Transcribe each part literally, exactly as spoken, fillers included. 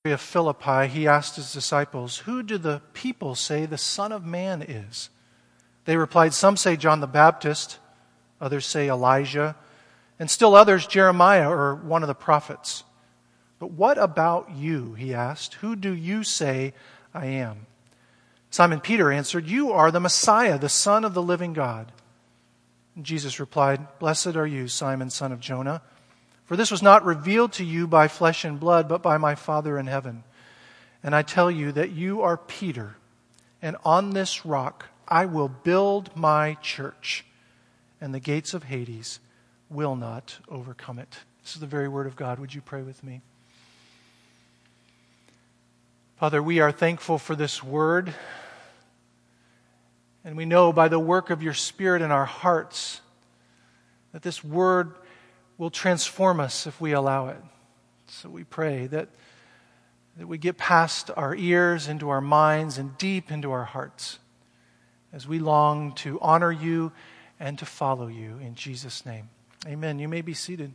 of Philippi, he asked his disciples, "Who do the people say the Son of Man is?" They replied, "Some say John the Baptist, others say Elijah, and still others Jeremiah or one of the prophets. But what about you?" he asked. "Who do you say I am?" Simon Peter answered, "You are the Messiah, the Son of the living God." And Jesus replied, "Blessed are you, Simon, son of Jonah, for this was not revealed to you by flesh and blood, but by my Father in heaven. And I tell you that you are Peter, and on this rock I will build my church, and the gates of Hades will not overcome it." This is the very word of God. Would you pray with me? Father, we are thankful for this word, and we know by the work of your Spirit in our hearts that this word will transform us if we allow it. So we pray that, that we get past our ears into our minds and deep into our hearts as we long to honor you and to follow you in Jesus' name. Amen. You may be seated.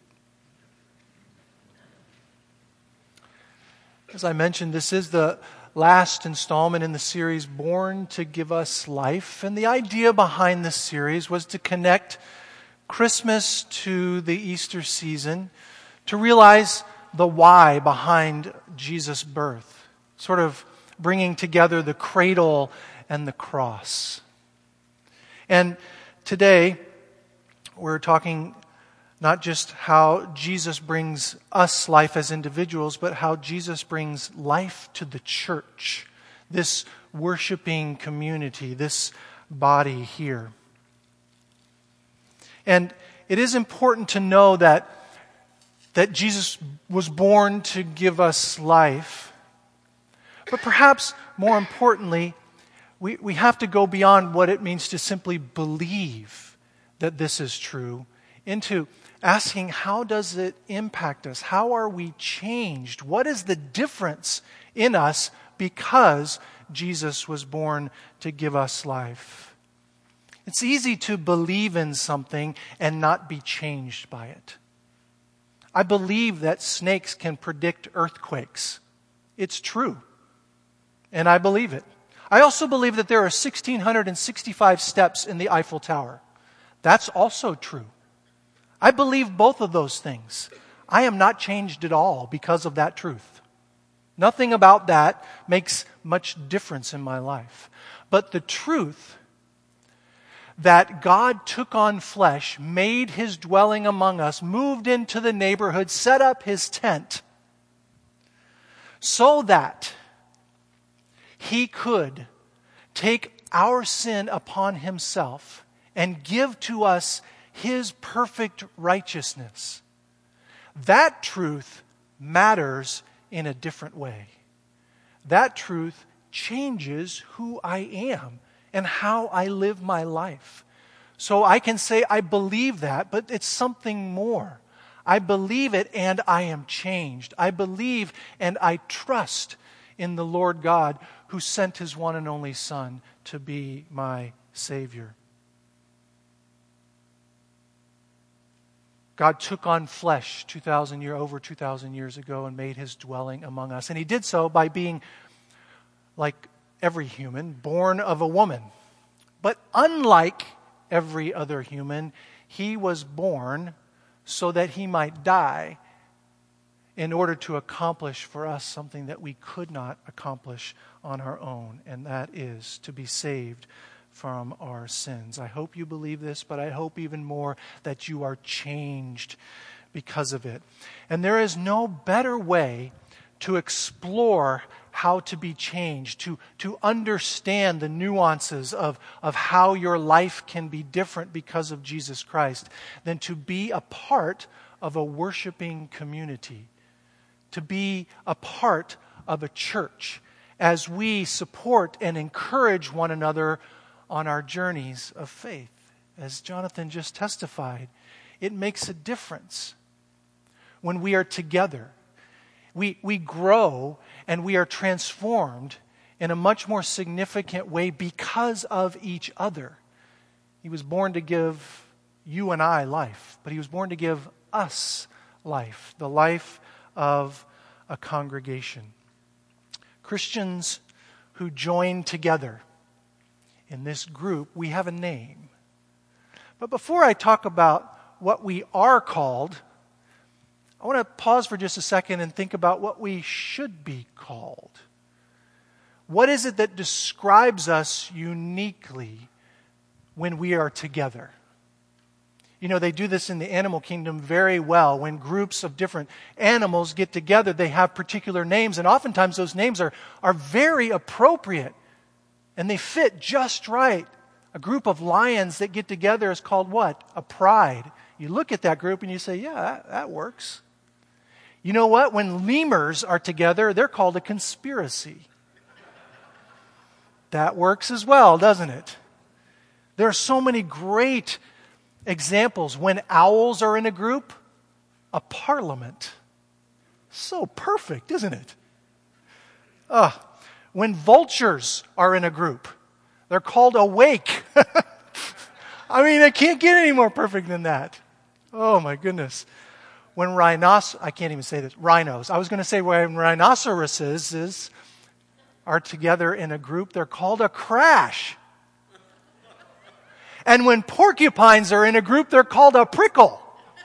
As I mentioned, this is the last installment in the series, Born to Give Us Life. And the idea behind this series was to connect Christmas to the Easter season, to realize the why behind Jesus' birth, sort of bringing together the cradle and the cross. And today, we're talking not just how Jesus brings us life as individuals, but how Jesus brings life to the church, this worshiping community, this body here. And it is important to know that, that Jesus was born to give us life. But perhaps more importantly, we, we have to go beyond what it means to simply believe that this is true into asking, how does it impact us? How are we changed? What is the difference in us because Jesus was born to give us life? It's easy to believe in something and not be changed by it. I believe that snakes can predict earthquakes. It's true. And I believe it. I also believe that there are one thousand six hundred sixty-five steps in the Eiffel Tower. That's also true. I believe both of those things. I am not changed at all because of that truth. Nothing about that makes much difference in my life. But the truth that God took on flesh, made his dwelling among us, moved into the neighborhood, set up his tent, so that he could take our sin upon himself and give to us his perfect righteousness. That truth matters in a different way. That truth changes who I am and how I live my life. So I can say I believe that, but it's something more. I believe it and I am changed. I believe and I trust in the Lord God who sent his one and only Son to be my Savior. God took on flesh two thousand year, over two thousand years ago and made his dwelling among us. And he did so by being, like every human, born of a woman. But unlike every other human, he was born so that he might die in order to accomplish for us something that we could not accomplish on our own, and that is to be saved from our sins. I hope you believe this, but I hope even more that you are changed because of it. And there is no better way to explore how to be changed, to, to understand the nuances of, of how your life can be different because of Jesus Christ, than to be a part of a worshiping community, to be a part of a church as we support and encourage one another on our journeys of faith. As Jonathan just testified, it makes a difference when we are together. We, we grow and we are transformed in a much more significant way because of each other. He was born to give you and I life, but he was born to give us life, the life of a congregation. Christians who join together in this group, we have a name. But before I talk about what we are called, I want to pause for just a second and think about what we should be called. What is it that describes us uniquely when we are together? You know, they do this in the animal kingdom very well. When groups of different animals get together, they have particular names, and oftentimes those names are, are very appropriate, and they fit just right. A group of lions that get together is called what? A pride. You look at that group and you say, yeah, that, that works. You know what? When lemurs are together, they're called a conspiracy. That works as well, doesn't it? There are so many great examples. When owls are in a group, a parliament. So perfect, isn't it? Uh, when vultures are in a group, they're called a wake. I mean, it can't get any more perfect than that. Oh my goodness. When rhinos, I can't even say this, rhinos. I was going to say when rhinoceroses is, are together in a group, they're called a crash. And when porcupines are in a group, they're called a prickle.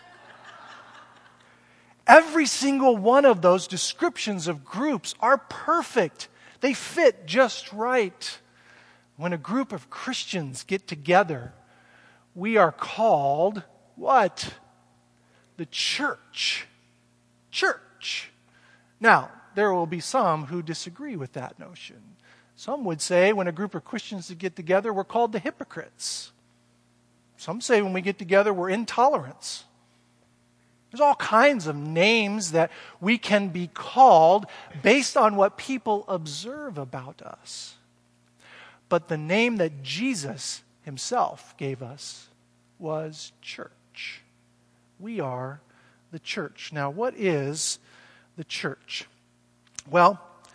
Every single one of those descriptions of groups are perfect. They fit just right. When a group of Christians get together, we are called what? The church. Church. Now, there will be some who disagree with that notion. Some would say when a group of Christians get together, we're called the hypocrites. Some say when we get together, we're intolerants. There's all kinds of names that we can be called based on what people observe about us. But the name that Jesus himself gave us was church. We are the church. Now, what is the church? Well,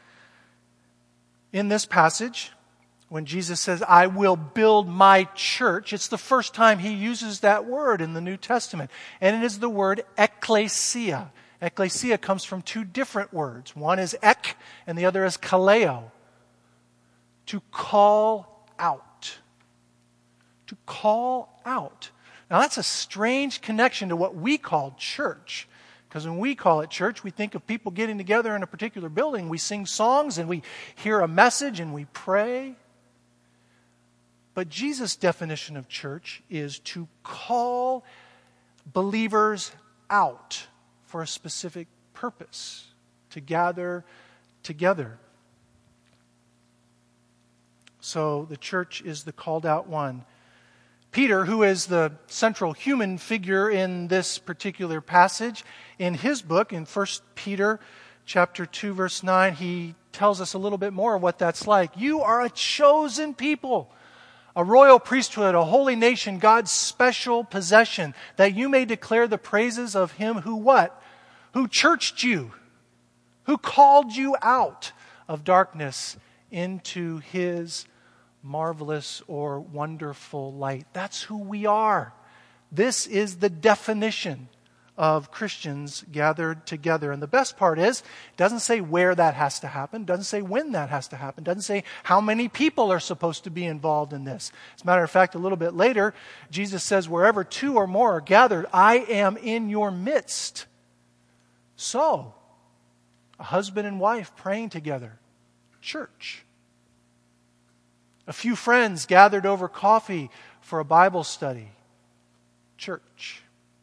in this passage, when Jesus says, I will build my church, it's the first time he uses that word in the New Testament. And it is the word ekklesia. Ekklesia comes from two different words. One is ek, and the other is kaleo. To call out. To call out. Now that's a strange connection to what we call church. Because when we call it church, we think of people getting together in a particular building. We sing songs and we hear a message and we pray. But Jesus' definition of church is to call believers out for a specific purpose, to gather together. So the church is the called out one. Peter, who is the central human figure in this particular passage, in his book, in First Peter chapter two, verse nine, he tells us a little bit more of what that's like. You are a chosen people, a royal priesthood, a holy nation, God's special possession, that you may declare the praises of him who what? Who churched you, who called you out of darkness into his marvelous or wonderful light. That's who we are. This is the definition of Christians gathered together. And the best part is, it doesn't say where that has to happen, doesn't say when that has to happen, doesn't say how many people are supposed to be involved in this. As a matter of fact, a little bit later, Jesus says, wherever two or more are gathered, I am in your midst. So, a husband and wife praying together, church. A few friends gathered over coffee for a Bible study, church.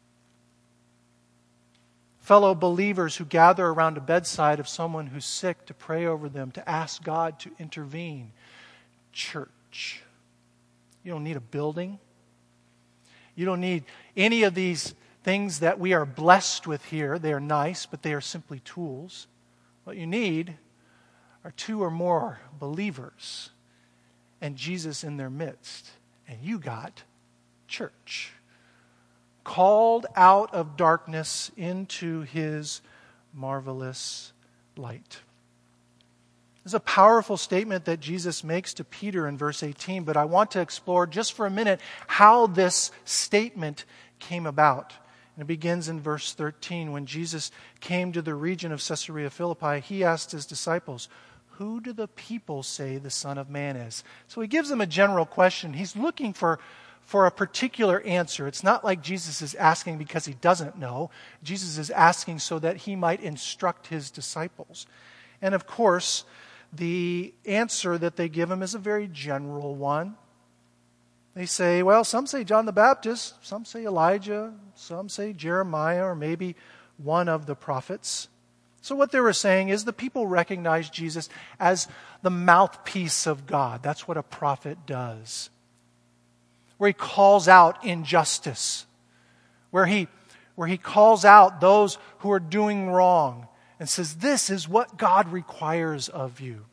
Fellow believers who gather around a bedside of someone who's sick to pray over them, to ask God to intervene, church. You don't need a building. You don't need any of these things that we are blessed with here. They are nice, but they are simply tools. What you need are two or more believers and Jesus in their midst. And you got church. Called out of darkness into his marvelous light. This is a powerful statement that Jesus makes to Peter in verse eighteen, but I want to explore just for a minute how this statement came about. And it begins in verse thirteen. When Jesus came to the region of Caesarea Philippi, he asked his disciples, who do the people say the Son of Man is? So he gives them a general question. He's looking for, for a particular answer. It's not like Jesus is asking because he doesn't know. Jesus is asking so that he might instruct his disciples. And of course, the answer that they give him is a very general one. They say, well, some say John the Baptist, some say Elijah, some say Jeremiah, or maybe one of the prophets. So what they were saying is the people recognize Jesus as the mouthpiece of God. That's what a prophet does. Where he calls out injustice. Where he, where he calls out those who are doing wrong and says, this is what God requires of you.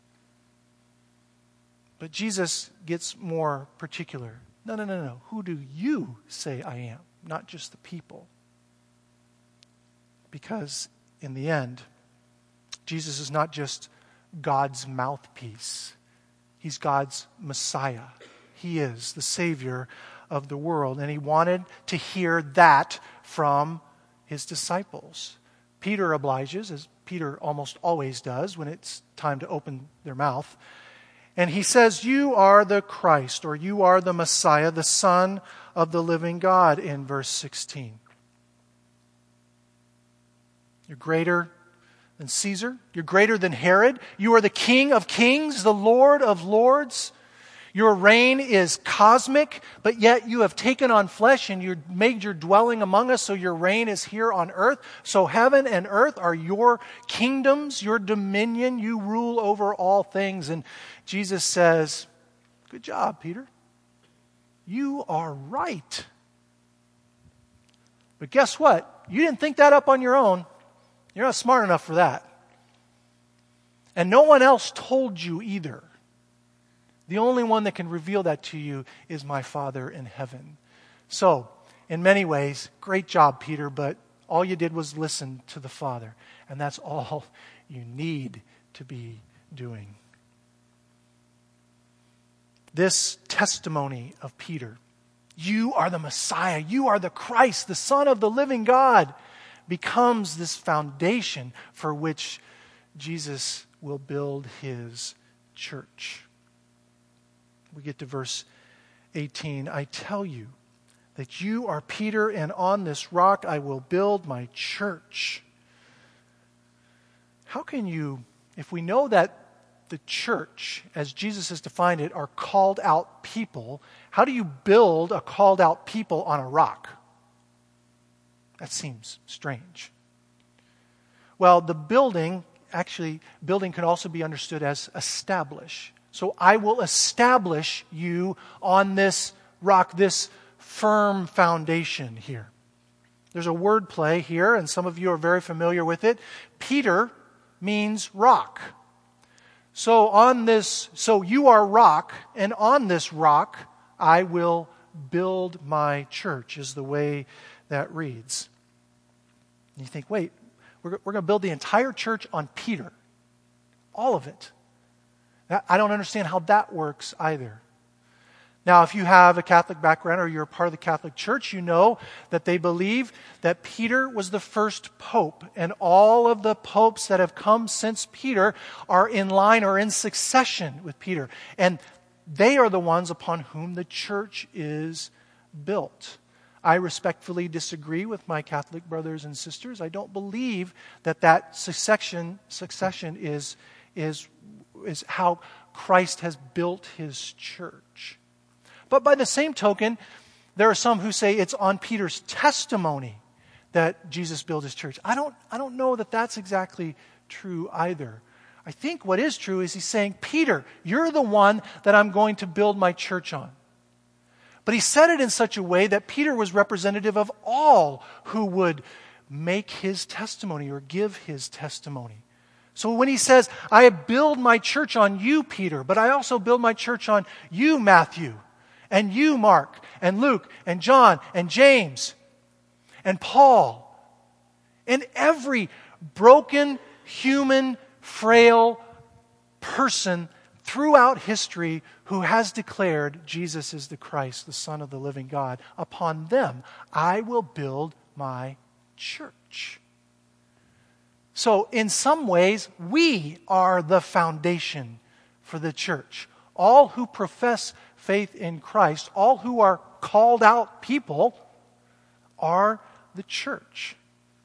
But Jesus gets more particular. No, no, no, no. Who do you say I am? Not just the people. Because in the end, Jesus is not just God's mouthpiece. He's God's Messiah. He is the Savior of the world. And he wanted to hear that from his disciples. Peter obliges, as Peter almost always does when it's time to open their mouth. And he says, you are the Christ, or you are the Messiah, the Son of the living God, in verse sixteen. You're greater than Caesar. You're greater than Herod. You are the King of kings, the Lord of lords. Your reign is cosmic, but yet you have taken on flesh and you made your dwelling among us, so your reign is here on earth. So heaven and earth are your kingdoms, your dominion. You rule over all things. And Jesus says, good job, Peter. You are right. But guess what? You didn't think that up on your own. You're not smart enough for that. And no one else told you either. The only one that can reveal that to you is my Father in heaven. So, in many ways, great job, Peter, but all you did was listen to the Father. And that's all you need to be doing. This testimony of Peter, you are the Messiah, you are the Christ, the Son of the living God, becomes this foundation for which Jesus will build his church. We get to verse eighteen. I tell you that you are Peter, and on this rock I will build my church. How can you, if we know that the church, as Jesus has defined it, are called out people, how do you build a called out people on a rock? That seems strange. Well, the building, actually, building can also be understood as establish. So I will establish you on this rock, this firm foundation here. There's a word play here, and some of you are very familiar with it. Peter means rock. So on this, so you are rock, and on this rock I will build my church, is the way that reads. And you think, wait, we're, we're going to build the entire church on Peter. All of it. I don't understand how that works either. Now, if you have a Catholic background or you're a part of the Catholic Church, you know that they believe that Peter was the first pope, and all of the popes that have come since Peter are in line or in succession with Peter. And they are the ones upon whom the church is built. I respectfully disagree with my Catholic brothers and sisters. I don't believe that that succession, succession is, is, is how Christ has built his church. But by the same token, there are some who say it's on Peter's testimony that Jesus built his church. I don't, I don't know that that's exactly true either. I think what is true is he's saying, Peter, you're the one that I'm going to build my church on. But he said it in such a way that Peter was representative of all who would make his testimony or give his testimony. So when he says, I build my church on you, Peter, but I also build my church on you, Matthew, and you, Mark, and Luke, and John, and James, and Paul, and every broken, human, frail person throughout history who has declared Jesus is the Christ, the Son of the living God. Upon them I will build my church. So in some ways, we are the foundation for the church. All who profess faith in Christ, all who are called out people, are the church.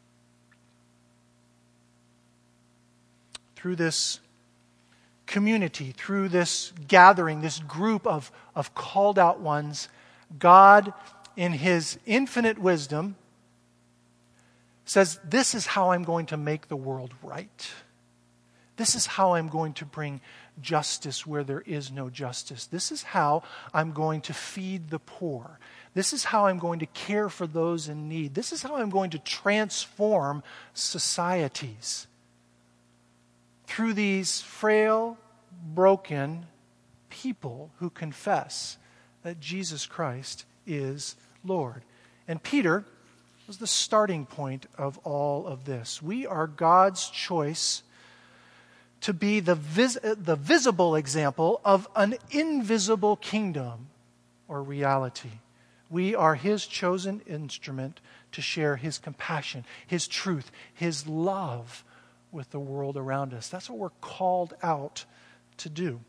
Through this community, through this gathering, this group of, of called out ones, God, in His infinite wisdom, says, this is how I'm going to make the world right. This is how I'm going to bring justice where there is no justice. This is how I'm going to feed the poor. This is how I'm going to care for those in need. This is how I'm going to transform societies. Through these frail, broken people who confess that Jesus Christ is Lord. And Peter was the starting point of all of this. We are God's choice to be the, vis- the visible example of an invisible kingdom or reality. We are His chosen instrument to share His compassion, His truth, His love with the world around us. That's what we're called out to do.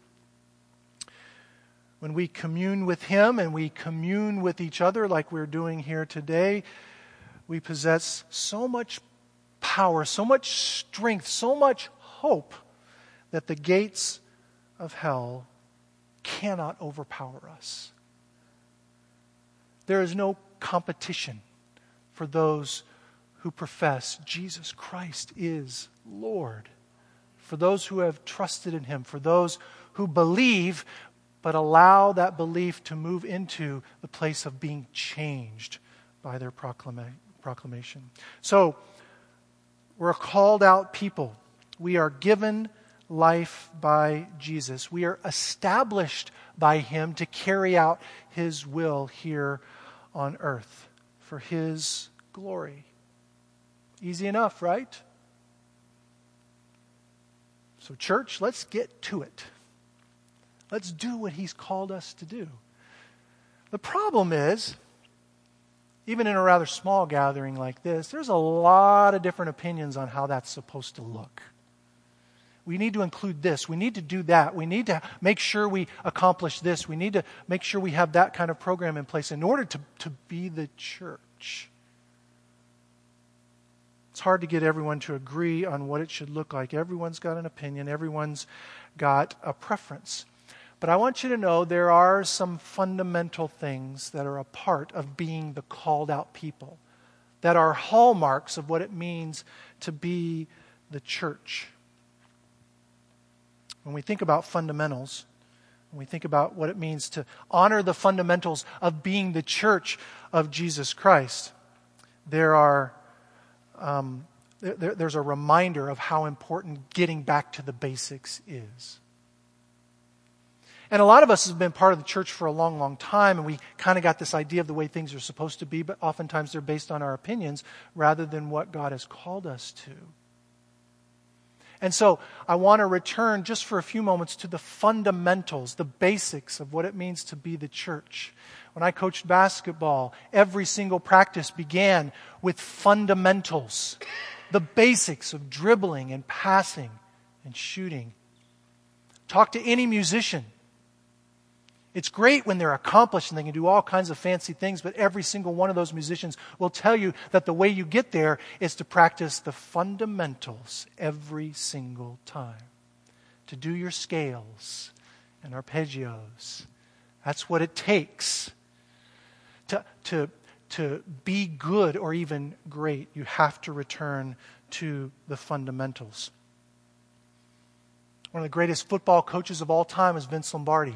When we commune with Him and we commune with each other like we're doing here today, we possess so much power, so much strength, so much hope that the gates of hell cannot overpower us. There is no competition for those who profess Jesus Christ is Lord. For those who have trusted in Him, for those who believe, but allow that belief to move into the place of being changed by their proclama- proclamation. So, we're a called out people. We are given life by Jesus. We are established by Him to carry out His will here on earth for His glory. Easy enough, right? So church, let's get to it. Let's do what He's called us to do. The problem is, even in a rather small gathering like this, there's a lot of different opinions on how that's supposed to look. We need to include this. We need to do that. We need to make sure we accomplish this. We need to make sure we have that kind of program in place in order to, to be the church. It's hard to get everyone to agree on what it should look like. Everyone's got an opinion. Everyone's got a preference. But I want you to know there are some fundamental things that are a part of being the called out people, that are hallmarks of what it means to be the church. When we think about fundamentals, when we think about what it means to honor the fundamentals of being the church of Jesus Christ, there are um, there, there's a reminder of how important getting back to the basics is. And a lot of us have been part of the church for a long, long time, and we kind of got this idea of the way things are supposed to be, but oftentimes they're based on our opinions rather than what God has called us to. And so I want to return just for a few moments to the fundamentals, the basics of what it means to be the church. When I coached basketball, every single practice began with fundamentals, the basics of dribbling and passing and shooting. Talk to any musician. It's great when they're accomplished and they can do all kinds of fancy things, but every single one of those musicians will tell you that the way you get there is to practice the fundamentals every single time. To do your scales and arpeggios. That's what it takes to, to, to be good or even great. You have to return to the fundamentals. One of the greatest football coaches of all time is Vince Lombardi.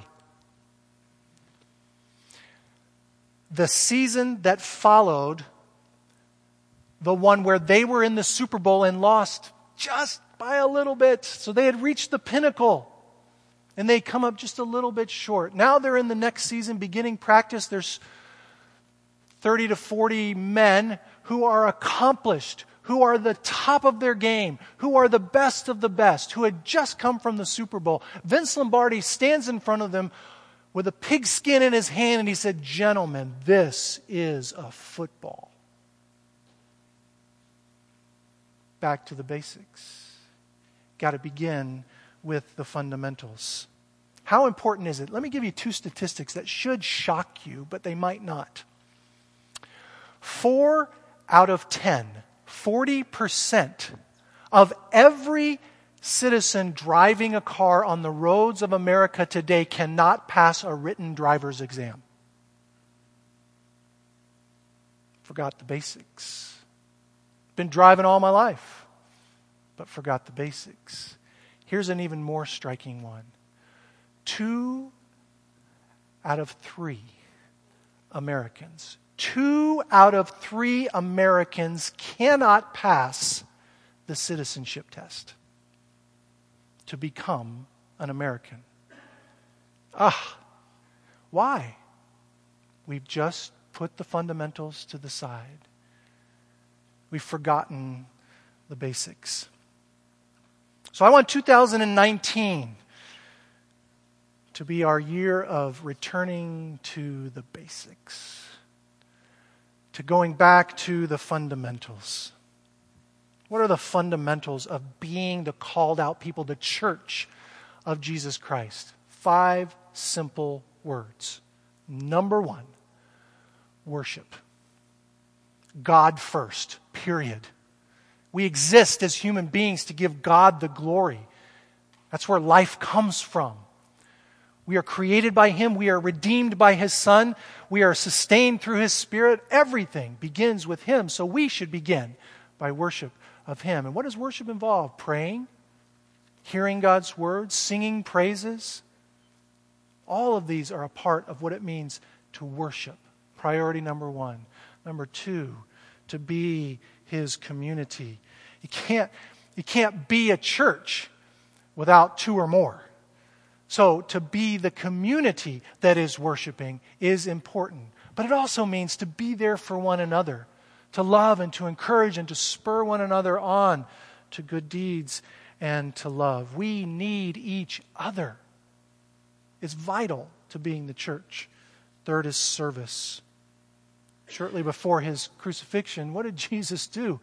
The season that followed the one where they were in the Super Bowl and lost just by a little bit. So they had reached the pinnacle and they come up just a little bit short. Now they're in the next season beginning practice. There's thirty to forty men who are accomplished, who are the top of their game, who are the best of the best, who had just come from the Super Bowl. Vince Lombardi stands in front of them with a pigskin in his hand, and he said, "Gentlemen, this is a football." back to the basics. Got to begin with the fundamentals. How important is it? Let me give you two statistics that should shock you, but they might not. Four out of ten, forty percent of every citizen driving a car on the roads of America today cannot pass a written driver's exam. Forgot the basics. Been driving all my life, but forgot the basics. Here's an even more striking one. Two out of three Americans, two out of three Americans cannot pass the citizenship test to become an American. Ah, why? We've just put the fundamentals to the side. We've forgotten the basics. So I want two thousand nineteen to be our year of returning to the basics, to going back to the fundamentals. What are the fundamentals of being the called out people, the church of Jesus Christ? Five simple words. Number one, worship. God first, period. We exist as human beings to give God the glory. That's where life comes from. We are created by Him. We are redeemed by His Son. We are sustained through His Spirit. Everything begins with Him. So we should begin by worship of Him. And what does worship involve? Praying, hearing God's Word, singing praises. All of these are a part of what it means to worship. Priority number one. Number two, to be His community. You can't, you can't be a church without two or more. So to be the community that is worshiping is important. But it also means to be there for one another, to love and to encourage and to spur one another on to good deeds and to love. We need each other. It's vital to being the church. Third is service. Shortly before His crucifixion, what did Jesus do?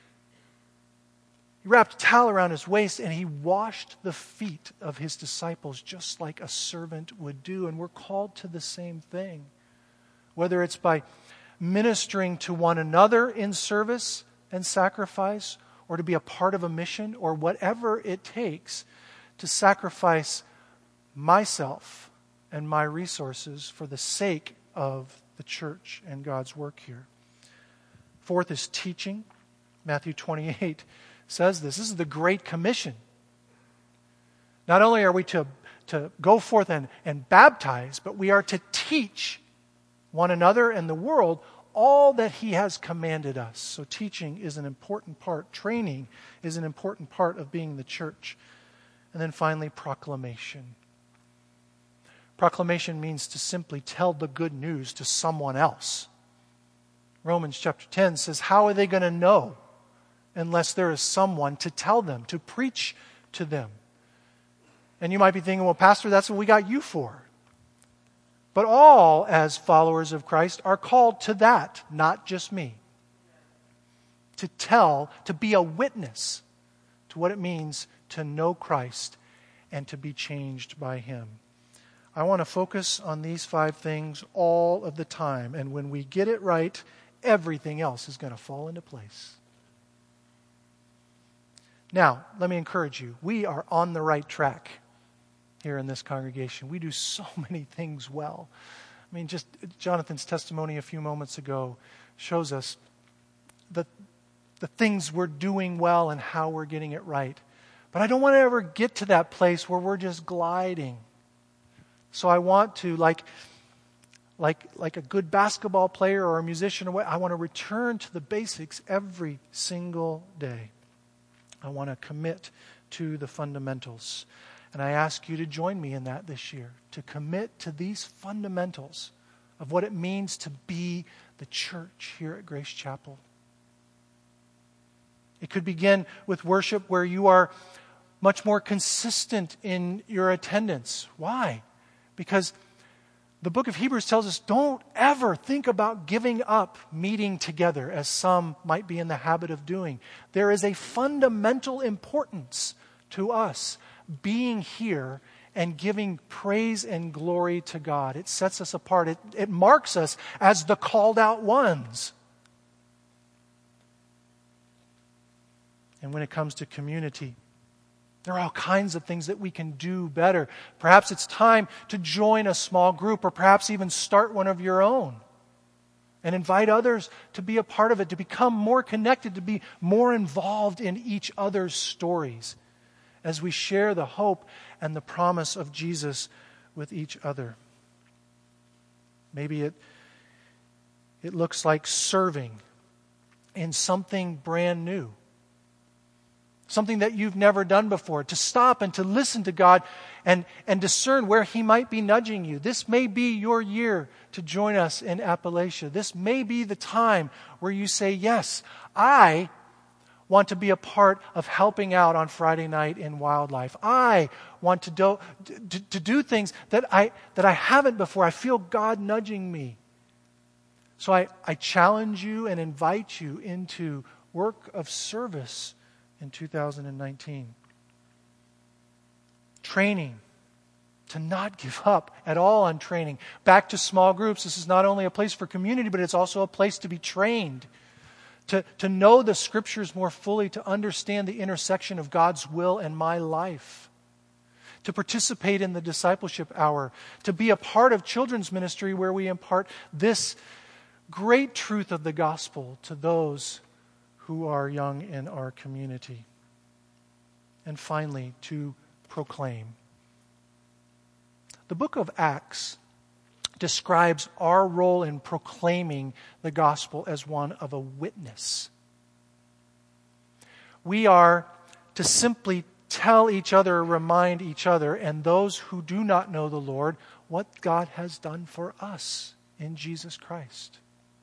He wrapped a towel around His waist and He washed the feet of His disciples just like a servant would do. And we're called to the same thing. Whether it's by ministering to one another in service and sacrifice, or to be a part of a mission, or whatever it takes to sacrifice myself and my resources for the sake of the church and God's work here. Fourth is teaching. Matthew twenty-eight says this. This is the Great Commission. Not only are we to, to go forth and, and baptize, but we are to teach one another and the world all that He has commanded us. So teaching is an important part. Training is an important part of being the church. And then finally, proclamation. Proclamation means to simply tell the good news to someone else. Romans chapter ten says, how are they going to know unless there is someone to tell them, to preach to them? And you might be thinking, well, Pastor, that's what we got you for. But all, as followers of Christ, are called to that, not just me. To tell, to be a witness to what it means to know Christ and to be changed by Him. I want to focus on these five things all of the time. And when we get it right, everything else is going to fall into place. Now, let me encourage you. We are on the right track here in this congregation. We do so many things well. I mean, just Jonathan's testimony a few moments ago shows us the, the things we're doing well and how we're getting it right. But I don't want to ever get to that place where we're just gliding. So I want to, like, like, like a good basketball player or a musician, I want to return to the basics every single day. I want to commit to the fundamentals. And I ask you to join me in that this year, to commit to these fundamentals of what it means to be the church here at Grace Chapel. It could begin with worship where you are much more consistent in your attendance. Why? Because The book of Hebrews tells us, don't ever think about giving up meeting together, as some might be in the habit of doing. There is a fundamental importance to us being here and giving praise and glory to God. It sets us apart. It, it marks us as the called out ones. And when it comes to community, there are all kinds of things that we can do better. Perhaps it's time to join a small group, or perhaps even start one of your own and invite others to be a part of it, to become more connected, to be more involved in each other's stories as we share the hope and the promise of Jesus with each other. Maybe it, it looks like serving in something brand new. Something that you've never done before, to stop and to listen to God and, and discern where He might be nudging you. This may be your year to join us in Appalachia. This may be the time where you say, yes, I want to be a part of helping out on Friday night in wildlife. I want to do, to, to do things that I, that I haven't before. I feel God nudging me. So I, I challenge you and invite you into work of service in two thousand nineteen. Training. To not give up at all on training. Back to small groups. This is not only a place for community, but it's also a place to be trained. To, to know the Scriptures more fully, to understand the intersection of God's will and my life. To participate in the discipleship hour. To be a part of children's ministry where we impart this great truth of the gospel to those who are young in our community. And finally, to proclaim. The book of Acts describes our role in proclaiming the gospel as one of a witness. We are to simply tell each other, remind each other, and those who do not know the Lord, what God has done for us in Jesus Christ.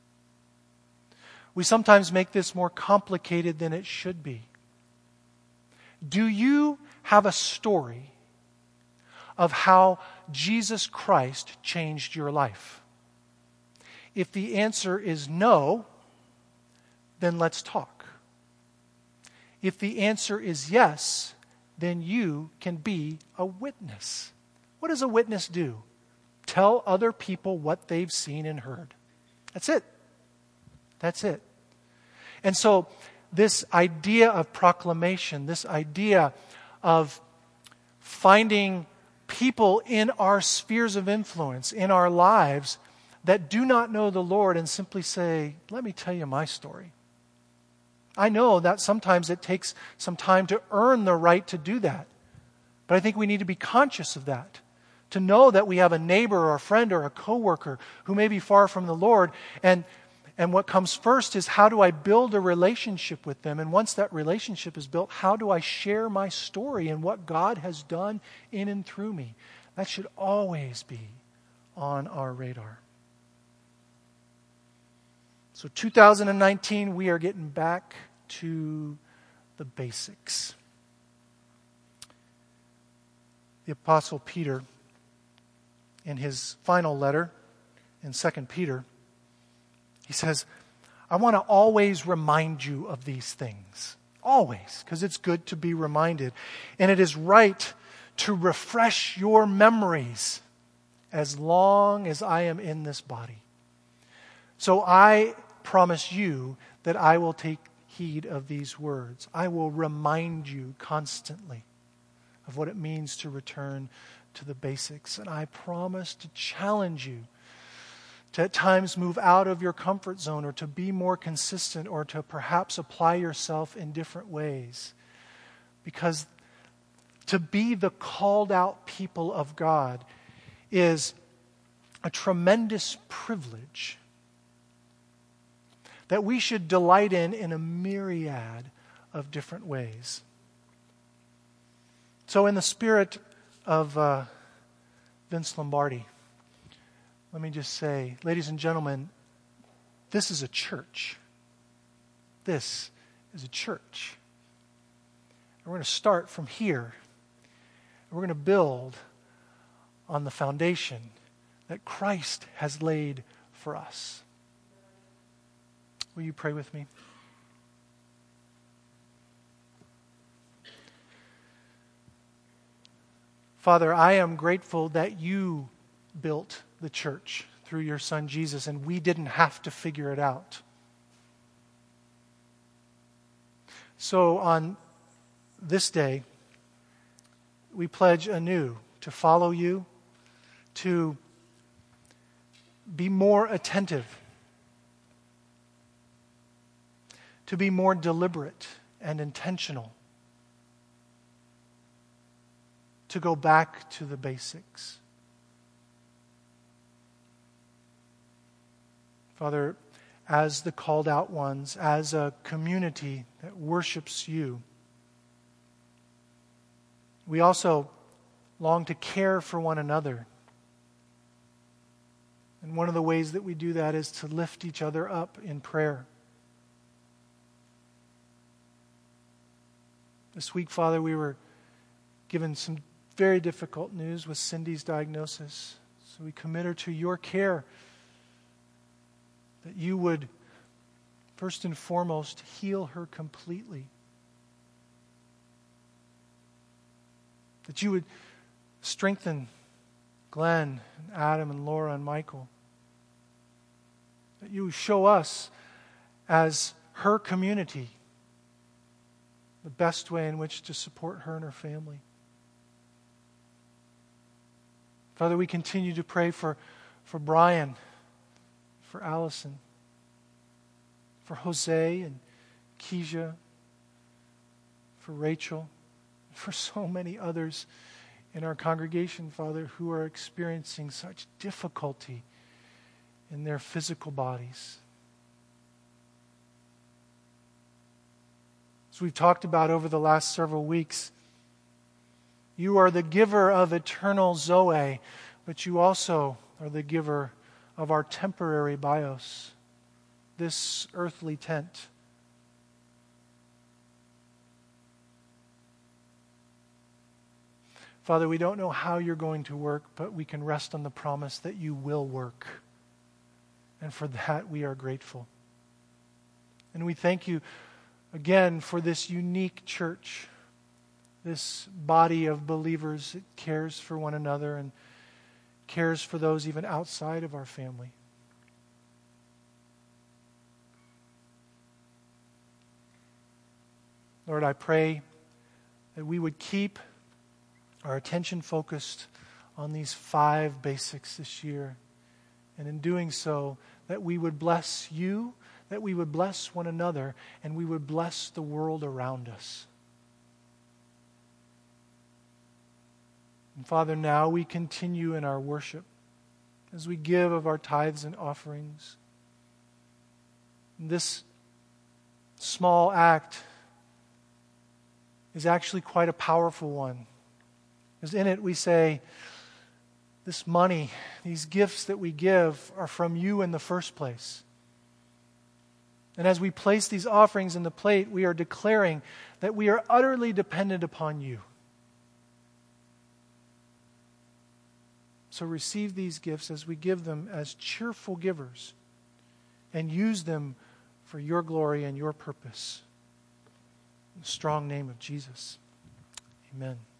We sometimes make this more complicated than it should be. Do you have a story of how Jesus Christ changed your life? If the answer is no, then let's talk. If the answer is yes, then you can be a witness. What does a witness do? Tell other people what they've seen and heard. That's it. That's it. And so this idea of proclamation, this idea of finding people in our spheres of influence, in our lives, that do not know the Lord and simply say, let me tell you my story. I know that sometimes it takes some time to earn the right to do that. But I think we need to be conscious of that. To know that we have a neighbor or a friend or a coworker who may be far from the Lord. And, and what comes first is, how do I build a relationship with them? And once that relationship is built, how do I share my story and what God has done in and through me? That should always be on our radar. So two thousand nineteen, we are getting back to the basics. The Apostle Peter, in his final letter in Second Peter, he says, I want to always remind you of these things. Always, because it's good to be reminded. And it is right to refresh your memories as long as I am in this body. So I promise you that I will take heed of these words. I will remind you constantly of what it means to return to the basics. And I promise to challenge you to at times move out of your comfort zone, or to be more consistent, or to perhaps apply yourself in different ways. Because to be the called out people of God is a tremendous privilege that we should delight in in a myriad of different ways. So in the spirit of uh, Vince Lombardi, let me just say, ladies and gentlemen, this is a church. This is a church. And we're going to start from here. And we're going to build on the foundation that Christ has laid for us. Will you pray with me? Father, I am grateful that you built the church through your Son Jesus, and we didn't have to figure it out. So on this day, we pledge anew to follow you, to be more attentive, to be more deliberate and intentional, to go back to the basics. Father, as the called out ones, as a community that worships you, we also long to care for one another. And one of the ways that we do that is to lift each other up in prayer. This week, Father, we were given some very difficult news with Cindy's diagnosis. So we commit her to your care, that you would, first and foremost, heal her completely. That you would strengthen Glenn, and Adam, and Laura, and Michael. That you would show us, as her community, the best way in which to support her and her family. Father, we continue to pray for, for Brian, for Allison, for Jose and Keisha, for Rachel, for so many others in our congregation, Father, who are experiencing such difficulty in their physical bodies. As we've talked about over the last several weeks, you are the giver of eternal Zoe, but you also are the giver of our temporary bios, this earthly tent. Father, we don't know how you're going to work, but we can rest on the promise that you will work. And for that, we are grateful. And we thank you again for this unique church, this body of believers that cares for one another and cares for those even outside of our family. Lord, I pray that we would keep our attention focused on these five basics this year. And in doing so, that we would bless you, that we would bless one another, and we would bless the world around us. And Father, now we continue in our worship as we give of our tithes and offerings. And this small act is actually quite a powerful one. Because in it we say, this money, these gifts that we give are from you in the first place. And as we place these offerings in the plate, we are declaring that we are utterly dependent upon you. So receive these gifts as we give them as cheerful givers and use them for your glory and your purpose. In the strong name of Jesus. Amen.